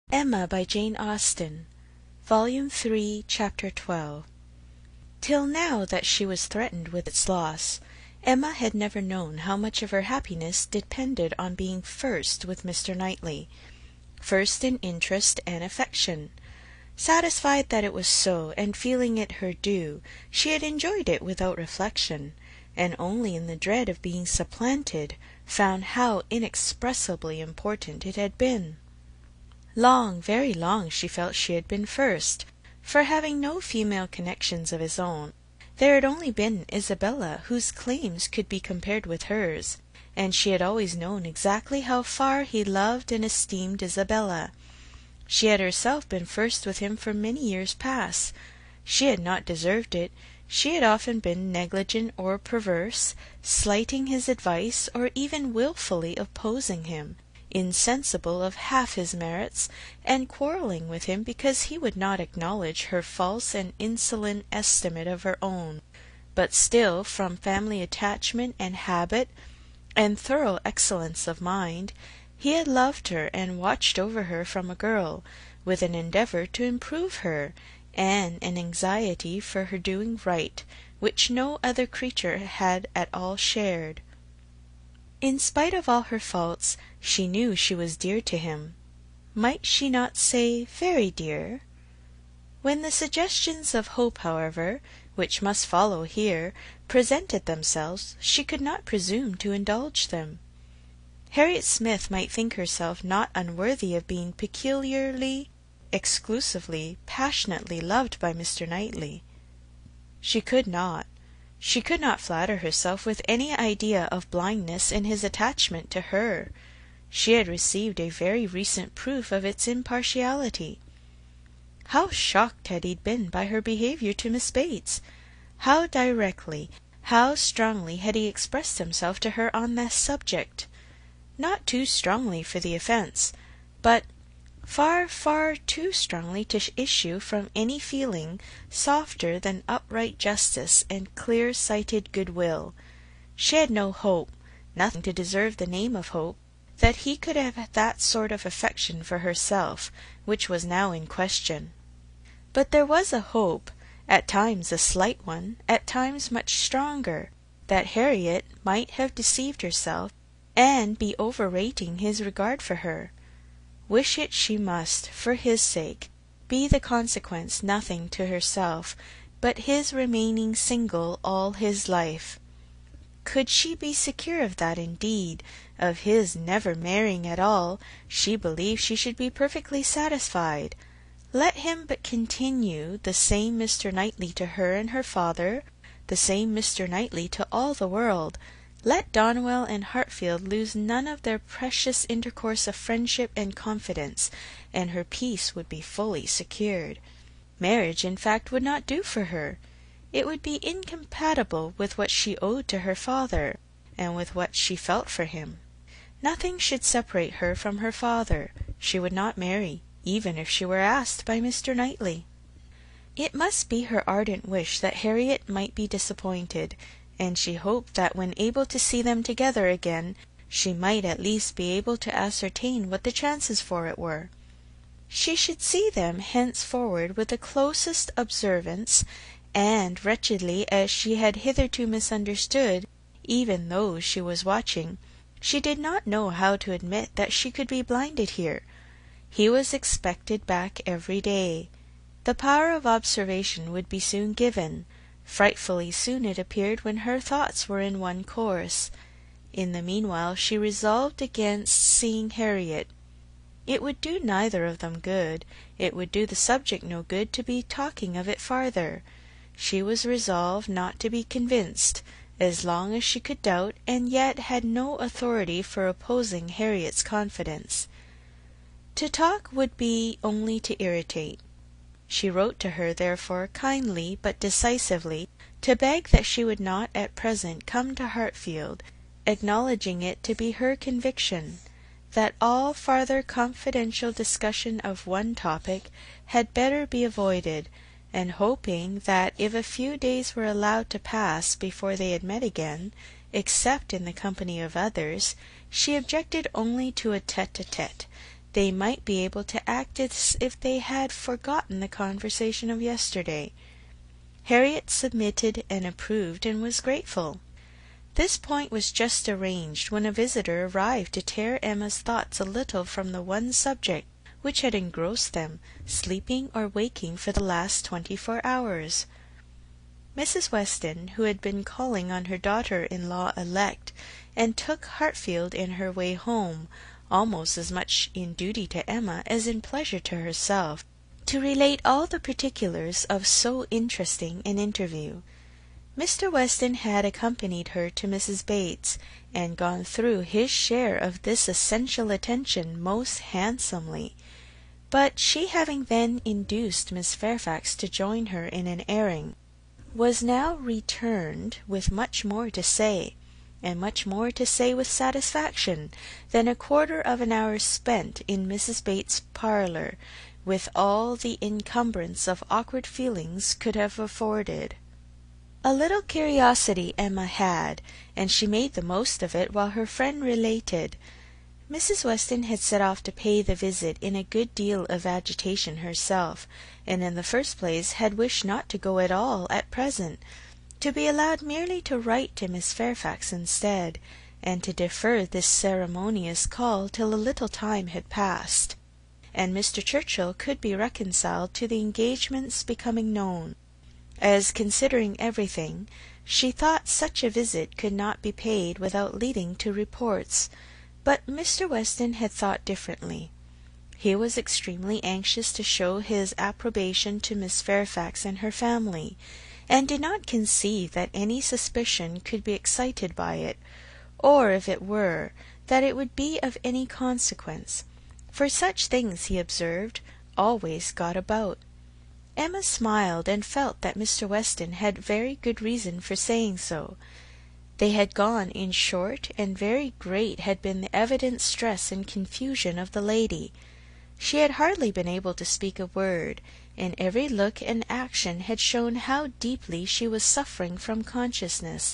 Emma by Jane Austen, Volume 3, Chapter 12. Till now that she was threatened with its loss, Emma had never known how much of her happiness depended on being first with Mr. Knightley, first in interest and affection. Satisfied that it was so, and feeling it her due, she had enjoyed it without reflection, and only in the dread of being supplanted found how inexpressibly important it had been. Long, very long, she felt she had been first, for having no female connections of his own, there had only been Isabella, whose claims could be compared with hers, and she had always known exactly how far he loved and esteemed Isabella. She had herself been first with him for many years past. She had not deserved it. She had often been negligent or perverse, slighting his advice, or even wilfully opposing him, insensible of half his merits, and quarrelling with him because he would not acknowledge her false and insolent estimate of her own. But still, from family attachment and habit, and thorough excellence of mind, he had loved her and watched over her from a girl, with an endeavour to improve her, and an anxiety for her doing right, which no other creature had at all shared. In spite of all her faults, she knew she was dear to him. Might she not say very dear? When the suggestions of hope, however, which must follow here, presented themselves, she could not presume to indulge them. Harriet Smith might think herself not unworthy of being peculiarly, exclusively, passionately loved by Mr. Knightley. She could not flatter herself with any idea of blindness in his attachment to her. She had received a very recent proof of its impartiality. How shocked had he been by her behaviour to Miss Bates! How directly, how strongly had he expressed himself to her on that subject! Not too strongly for the offence, but far, far too strongly to issue from any feeling softer than upright justice and clear-sighted good-will. She had no hope, nothing to deserve the name of hope, that he could have that sort of affection for herself which was now in question. But there was a hope, at times a slight one, at times much stronger, that Harriet might have deceived herself and be overrating his regard for her. Wish it she must, for his sake, be the consequence nothing to herself, but his remaining single all his life. Could she be secure of that indeed, of his never marrying at all, she believed she should be perfectly satisfied. Let him but continue the same Mr. Knightley to her and her father, the same Mr. Knightley to all the world. Let Donwell and Hartfield lose none of their precious intercourse of friendship and confidence, and her peace would be fully secured. Marriage, in fact, would not do for her. It would be incompatible with what she owed to her father, and with what she felt for him. Nothing should separate her from her father. She would not marry, even if she were asked by Mr. Knightley. It must be her ardent wish that Harriet might be disappointed, and she hoped that when able to see them together again, she might at least be able to ascertain what the chances for it were. She should see them henceforward with the closest observance, and, wretchedly as she had hitherto misunderstood even those she was watching, she did not know how to admit that she could be blinded here. He was expected back every day. The power of observation would be soon given. Frightfully soon it appeared when her thoughts were in one course. In the meanwhile she resolved against seeing Harriet. It would do neither of them good. It would do the subject no good to be talking of it farther. She was resolved not to be convinced, as long as she could doubt, and yet had no authority for opposing Harriet's confidence. To talk would be only to irritate. She wrote to her, therefore, kindly but decisively, to beg that she would not at present come to Hartfield, acknowledging it to be her conviction that all farther confidential discussion of one topic had better be avoided, and hoping that if a few days were allowed to pass before they had met again, except in the company of others, she objected only to a tete-a-tete, they might be able to act as if they had forgotten the conversation of yesterday. Harriet submitted and approved, and was grateful. This point was just arranged when a visitor arrived to tear Emma's thoughts a little from the one subject which had engrossed them, sleeping or waking, for the last 24 hours. Mrs. Weston, who had been calling on her daughter-in-law elect, and took Hartfield in her way home, almost as much in duty to Emma as in pleasure to herself, to relate all the particulars of so interesting an interview. Mr. Weston had accompanied her to Mrs. Bates, and gone through his share of this essential attention most handsomely, but she, having then induced Miss Fairfax to join her in an airing, was now returned with much more to say, and much more to say with satisfaction, than a quarter of an hour spent in Mrs. Bates's parlour, with all the encumbrance of awkward feelings could have afforded. A little curiosity Emma had, and she made the most of it while her friend related. Mrs. Weston had set off to pay the visit in a good deal of agitation herself, and in the first place had wished not to go at all at present, to be allowed merely to write to Miss Fairfax instead, and to defer this ceremonious call till a little time had passed, and Mr. Churchill could be reconciled to the engagements becoming known. As, considering everything, she thought such a visit could not be paid without leading to reports, but Mr. Weston had thought differently. He was extremely anxious to show his approbation to Miss Fairfax and her family, and did not conceive that any suspicion could be excited by it, or, if it were, that it would be of any consequence, for such things, he observed, always got about. Emma smiled, and felt that Mr. Weston had very good reason for saying so. They had gone, in short, and very great had been the evident stress and confusion of the lady. She had hardly been able to speak a word, and every look and action had shown how deeply she was suffering from consciousness.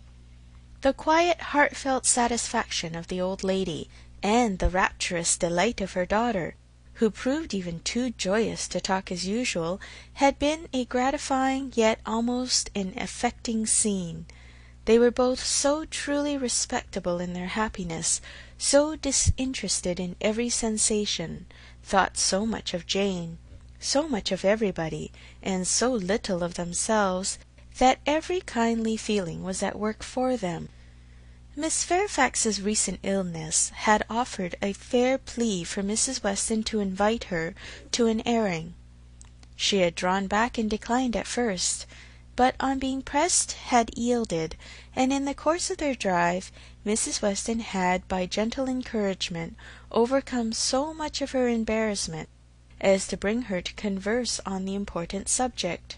The quiet, heartfelt satisfaction of the old lady, and the rapturous delight of her daughter, who proved even too joyous to talk as usual, had been a gratifying yet almost an affecting scene. They were both so truly respectable in their happiness, so disinterested in every sensation, thought so much of Jane, so much of everybody, and so little of themselves, that every kindly feeling was at work for them. Miss Fairfax's recent illness had offered a fair plea for Mrs. Weston to invite her to an airing. She had drawn back and declined at first, but on being pressed had yielded, and in the course of their drive Mrs. Weston had by gentle encouragement overcome so much of her embarrassment as to bring her to converse on the important subject.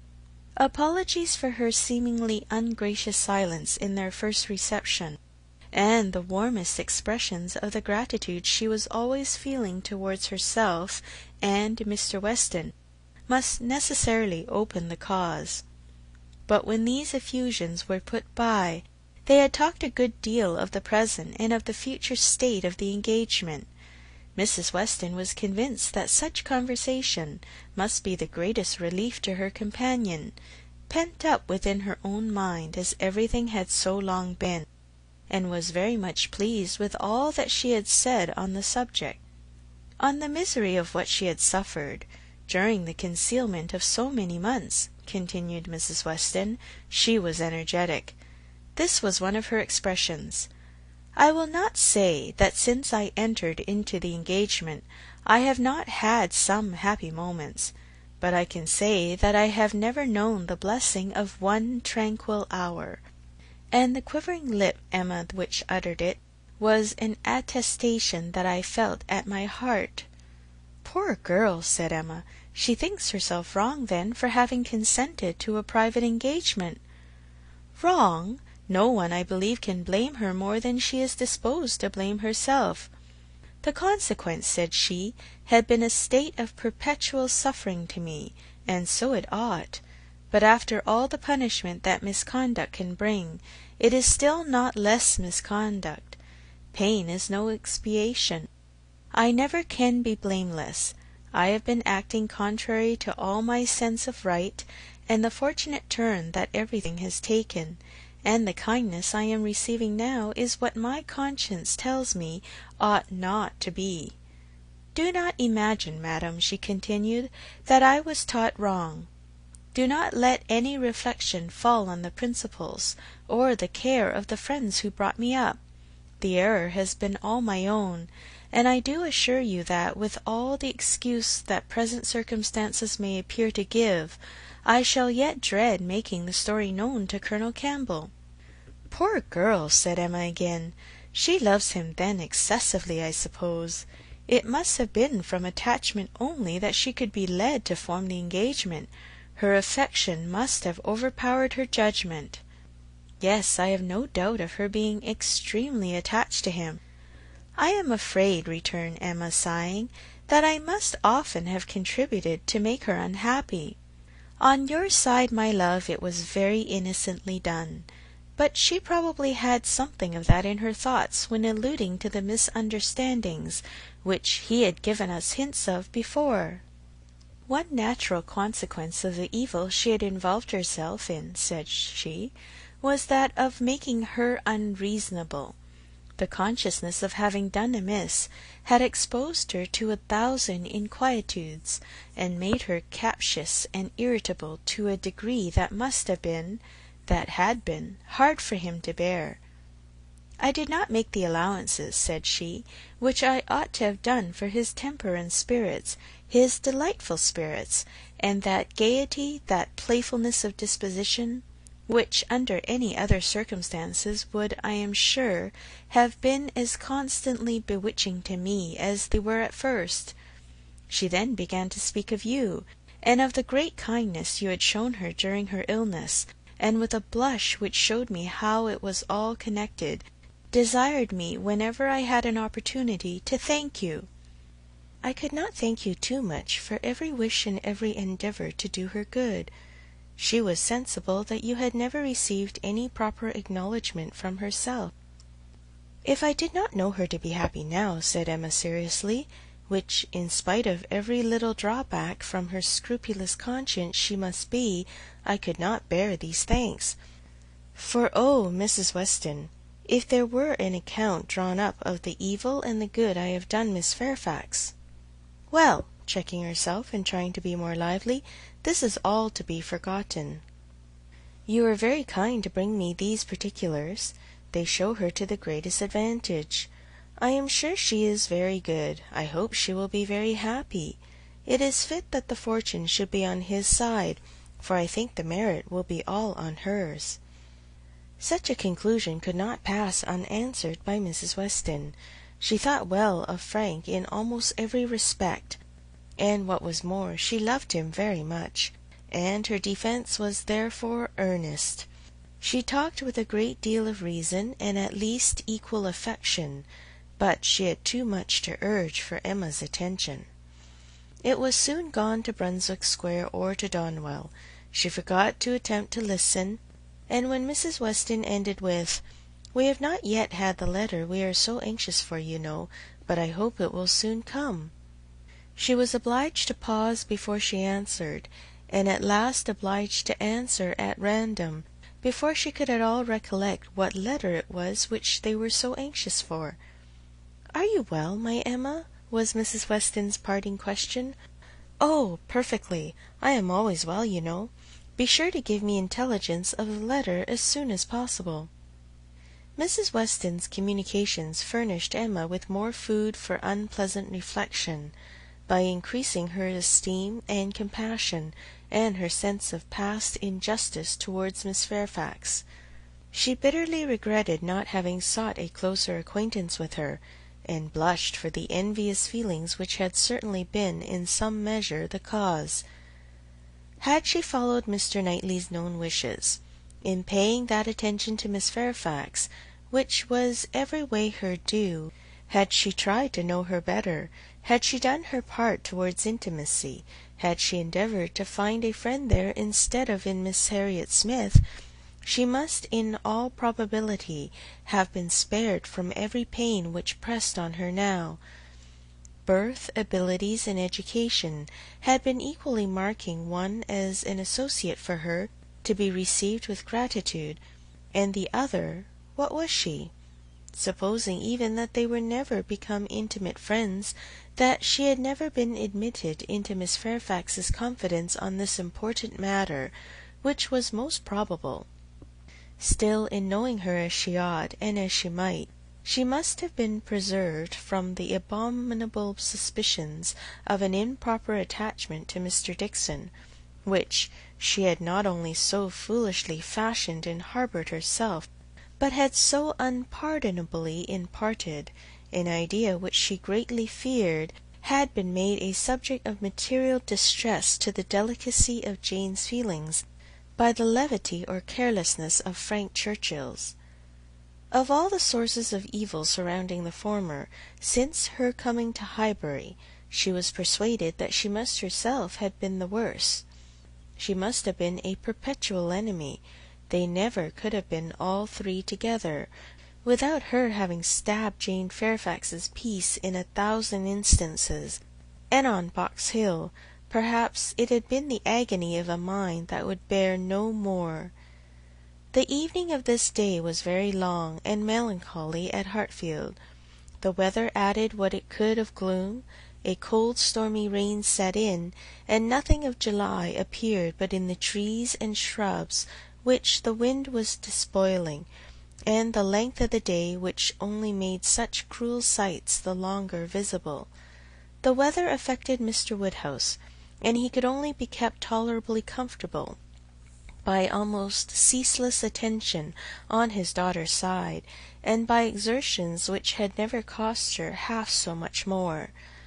Apologies for her seemingly ungracious silence in their first reception, and the warmest expressions of the gratitude she was always feeling towards herself and Mr. Weston, must necessarily open the cause. But when these effusions were put by, they had talked a good deal of the present and of the future state of the engagement. Mrs. Weston was convinced that such conversation must be the greatest relief to her companion, pent up within her own mind as everything had so long been, and was very much pleased with all that she had said on the subject. On the misery of what she had suffered during the concealment of so many months, continued Mrs. Weston, she was energetic. This was one of her expressions. I will not say that since I entered into the engagement I have not had some happy moments, but I can say that I have never known the blessing of one tranquil hour, and the quivering lip, Emma, which uttered it, was an attestation that I felt at my heart. Poor girl, said Emma, she thinks herself wrong, then, for having consented to a private engagement. Wrong? No one, I believe, can blame her more than she is disposed to blame herself. The consequence, said she, had been a state of perpetual suffering to me, and so it ought. But after all the punishment that misconduct can bring, it is still not less misconduct. Pain is no expiation. I never can be blameless. I have been acting contrary to all my sense of right, and the fortunate turn that everything has taken, and the kindness I am receiving now, is what my conscience tells me ought not to be. Do not imagine, madam, she continued, that I was taught wrong. Do not let any reflection fall on the principles, or the care of the friends who brought me up. The error has been all my own, and I do assure you that, with all the excuse that present circumstances may appear to give, I shall yet dread making the story known to Colonel Campbell." "Poor girl!" said Emma again. "She loves him then excessively, I suppose. It must have been from attachment only that she could be led to form the engagement. Her affection must have overpowered her judgment." "Yes, I have no doubt of her being extremely attached to him." "I am afraid," returned Emma, sighing, "that I must often have contributed to make her unhappy. On your side, my love, it was very innocently done, but she probably had something of that in her thoughts when alluding to the misunderstandings which he had given us hints of before." "One natural consequence of the evil she had involved herself in," said she, "was that of making her unreasonable. The consciousness of having done amiss had exposed her to 1,000 inquietudes, and made her captious and irritable to a degree that must have been, that had been, hard for him to bear. I did not make the allowances," said she, "which I ought to have done for his temper and spirits, his delightful spirits, and that gaiety, that playfulness of disposition, which under any other circumstances would, I am sure, have been as constantly bewitching to me as they were at first." She then began to speak of you, and of the great kindness you had shown her during her illness, and with a blush which showed me how it was all connected, desired me, whenever I had an opportunity, to thank you. "I could not thank you too much for every wish and every endeavour to do her good. She was sensible that you had never received any proper acknowledgment from herself." "If I did not know her to be happy now," said Emma seriously, "which, in spite of every little drawback from her scrupulous conscience, she must be, I could not bear these thanks. For, oh, Mrs. Weston, if there were an account drawn up of the evil and the good I have done Miss Fairfax— Well," checking herself and trying to be more lively, "this is all to be forgotten. You are very kind to bring me these particulars. They show her to the greatest advantage. I am sure she is very good. I hope she will be very happy. It is fit that the fortune should be on his side, for I think the merit will be all on hers." Such a conclusion could not pass unanswered by Mrs. Weston. She thought well of Frank in almost every respect, and what was more, she loved him very much, and her defence was therefore earnest. She talked with a great deal of reason, and at least equal affection, but she had too much to urge for Emma's attention. It was soon gone to Brunswick Square or to Donwell. She forgot to attempt to listen, and when Mrs. Weston ended with, "We have not yet had the letter we are so anxious for, you know, but I hope it will soon come," she was obliged to pause before she answered, and at last obliged to answer at random, before she could at all recollect what letter it was which they were so anxious for. "Are you well, my Emma?" was Mrs. Weston's parting question. "Oh, perfectly. I am always well, you know. Be sure to give me intelligence of the letter as soon as possible." Mrs. Weston's communications furnished Emma with more food for unpleasant reflection, by increasing her esteem and compassion, and her sense of past injustice towards Miss Fairfax. She bitterly regretted not having sought a closer acquaintance with her, and blushed for the envious feelings which had certainly been in some measure the cause. Had she followed Mr. Knightley's known wishes, in paying that attention to Miss Fairfax which was every way her due, had she tried to know her better, had she done her part towards intimacy, had she endeavoured to find a friend there instead of in Miss Harriet Smith, she must in all probability have been spared from every pain which pressed on her now. Birth, abilities, and education had been equally marking one as an associate for her to be received with gratitude, and the other, what was she? Supposing even that they were never become intimate friends, that she had never been admitted into Miss Fairfax's confidence on this important matter, which was most probable. Still, in knowing her as she ought, and as she might, she must have been preserved from the abominable suspicions of an improper attachment to Mr. Dixon, which she had not only so foolishly fashioned and harboured herself, but had so unpardonably imparted, an idea which she greatly feared had been made a subject of material distress to the delicacy of Jane's feelings by the levity or carelessness of Frank Churchill's. Of all the sources of evil surrounding the former, since her coming to Highbury, she was persuaded that she must herself have been the worse. She must have been a perpetual enemy. They never could have been all three together, without her having stabbed Jane Fairfax's peace in 1,000 instances, and on Box Hill, perhaps it had been the agony of a mind that would bear no more. The evening of this day was very long and melancholy at Hartfield. The weather added what it could of gloom. A cold stormy rain set in, and nothing of July appeared but in the trees and shrubs which the wind was despoiling, and the length of the day which only made such cruel sights the longer visible. The weather affected Mr. Woodhouse, and he could only be kept tolerably comfortable by almost ceaseless attention on his daughter's side, and by exertions which had never cost her half so much more.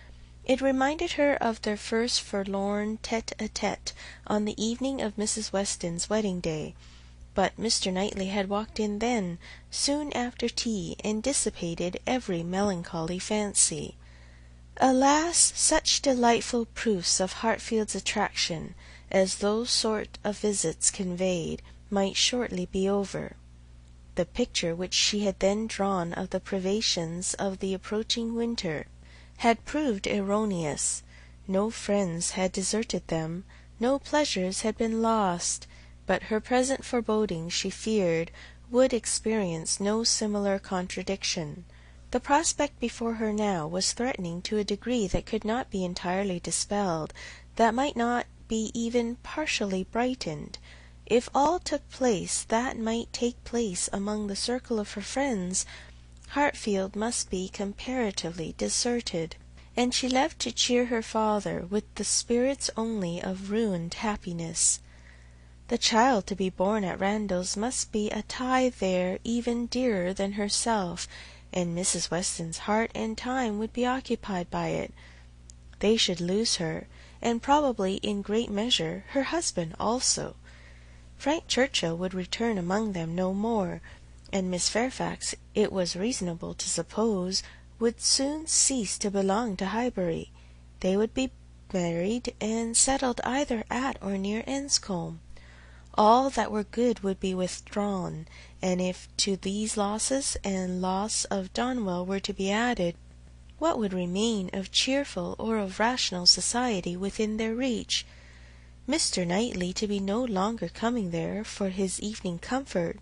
It reminded her of their first forlorn tete-a-tete on the evening of Mrs. Weston's wedding day, but Mr. Knightley had walked in then, soon after tea, and dissipated every melancholy fancy. Alas, such delightful proofs of Hartfield's attraction as those sort of visits conveyed might shortly be over. The picture which she had then drawn of the privations of the approaching winter had proved erroneous. No friends had deserted them, no pleasures had been lost, but her present forebodings, she feared, would experience no similar contradiction. The prospect before her now was threatening to a degree that could not be entirely dispelled, that might not be even partially brightened. If all took place that might take place among the circle of her friends, Hartfield must be comparatively deserted, and she left to cheer her father with the spirits only of ruined happiness. The child to be born at Randalls must be a tie there even dearer than herself, and Mrs. Weston's heart and time would be occupied by it. They should lose her, and probably in great measure her husband also. Frank Churchill would return among them no more, and Miss Fairfax, it was reasonable to suppose, would soon cease to belong to Highbury. They would be married and settled either at or near Enscombe. All that were good would be withdrawn, and if to these losses and loss of Donwell were to be added, what would remain of cheerful or of rational society within their reach? Mr. Knightley to be no longer coming there for his evening comfort,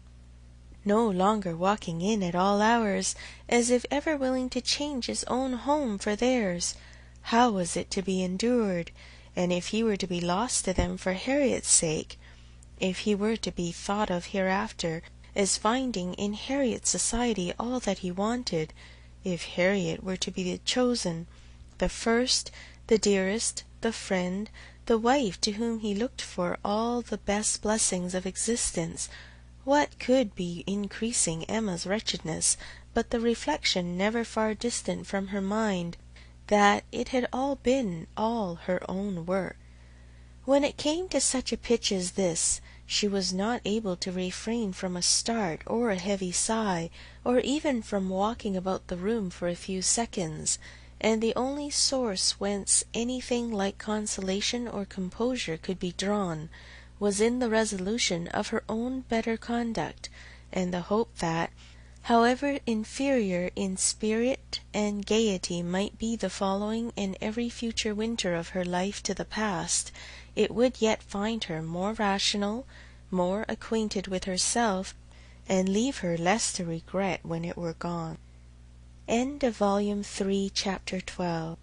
no longer walking in at all hours, as if ever willing to change his own home for theirs. How was it to be endured? And if he were to be lost to them for Harriet's sake, if he were to be thought of hereafter as finding in Harriet's society all that he wanted, if Harriet were to be the chosen, the first, the dearest, the friend, the wife to whom he looked for all the best blessings of existence, what could be increasing Emma's wretchedness but the reflection, never far distant from her mind, that it had all been all her own work? When it came to such a pitch as this, she was not able to refrain from a start or a heavy sigh, or even from walking about the room for a few seconds, and the only source whence anything like consolation or composure could be drawn was in the resolution of her own better conduct, and the hope that, However inferior in spirit and gaiety might be the following and every future winter of her life to the past, it would yet find her more rational, more acquainted with herself, and leave her less to regret when it were gone. Volume 3, Chapter 12.